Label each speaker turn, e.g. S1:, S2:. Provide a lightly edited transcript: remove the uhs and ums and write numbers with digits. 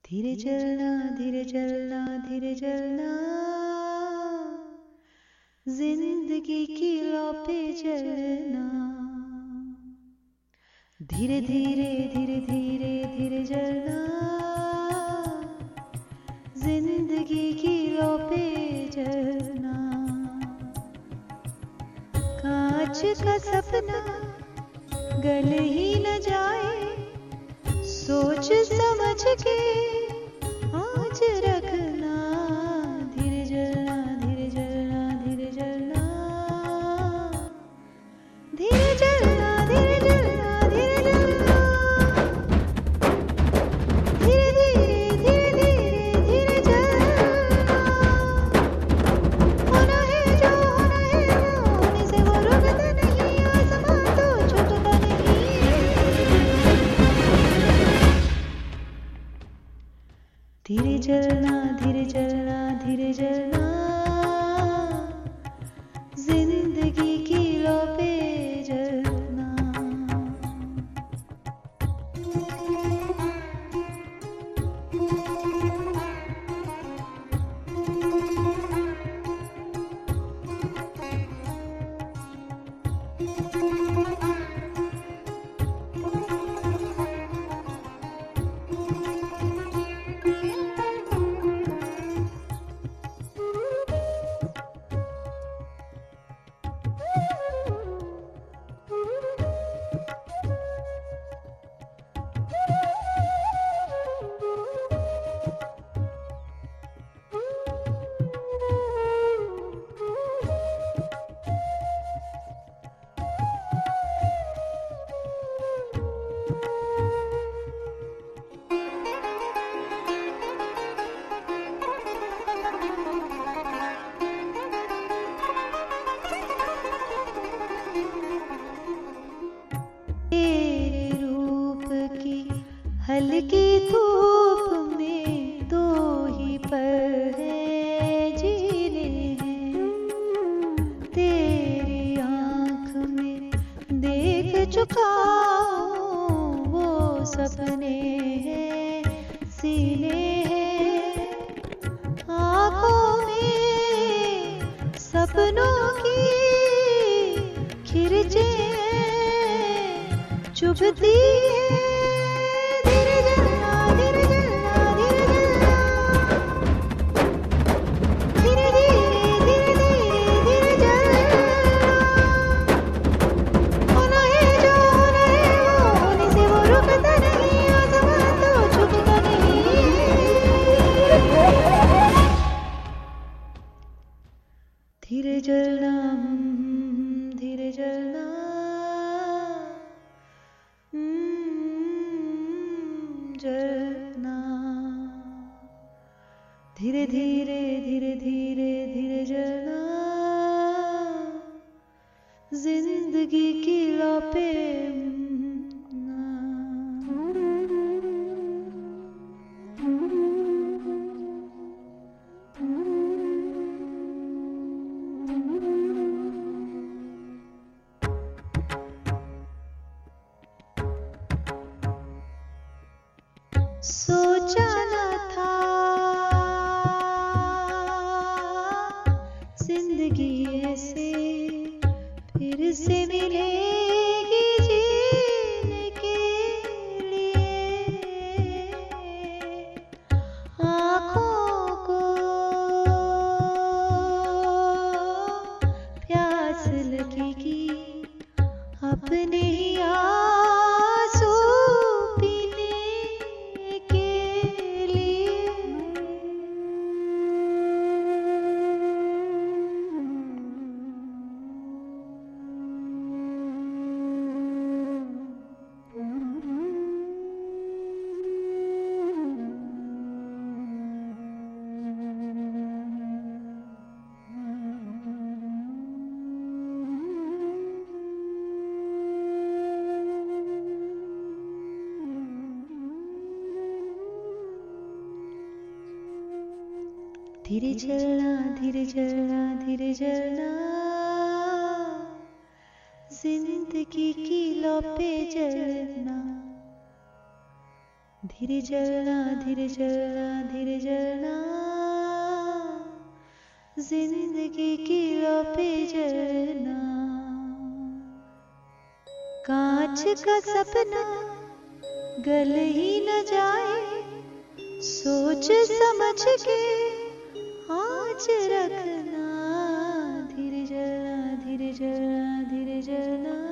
S1: धीरे चलना धीरे चलना धीरे चलना, जिंदगी की लौ पे चलना। धीरे धीरे धीरे धीरे धीरे चलना, जिंदगी की लौ पे चलना। कांच का सपना गले ही न जाए, सोच समझ के आज रखना। धीरे चलना धीरे चलना धीरे चलना, धीरे चलना धीरे चलना धीरे चलना। धीरे धीरे धीरे धीरे धीरे चलना। होना है जो होना है वो, होने से वो रुकता नहीं, आसमां तो झुकता नहीं। धीरे चलना धीरे चलना धीरे चलना, जिंदगी की लौ पे चलना। हल्की धूप में दो ही पल है जीने हैं। तेरी आँख में देख चुका हूँ वो सपने हैं, सीने हैं। आँखों में सपनों की खिरचे चुभती है। धीरे चलना धीरे चलना, चलना। धीरे धीरे धीरे धीरे धीरे चलना, जिंदगी की लौ पे। सोचा न था जिंदगी ऐसे फिर से मिलेगी जीने के लिए। आँखों को प्यास लगेगी अपने ही आंसू पीने के लिए। धीरे चलना धीरे चलना धीरे चलना, जिंदगी की लौ पे चलना। धीरे चलना धीरे चलना धीरे चलना, जिंदगी की लौ पे चलना। कांच का सपना गल ही न जाए, सोच समझ के आँच रखना। धीरे चलना धीरे चलना धीरे चलना।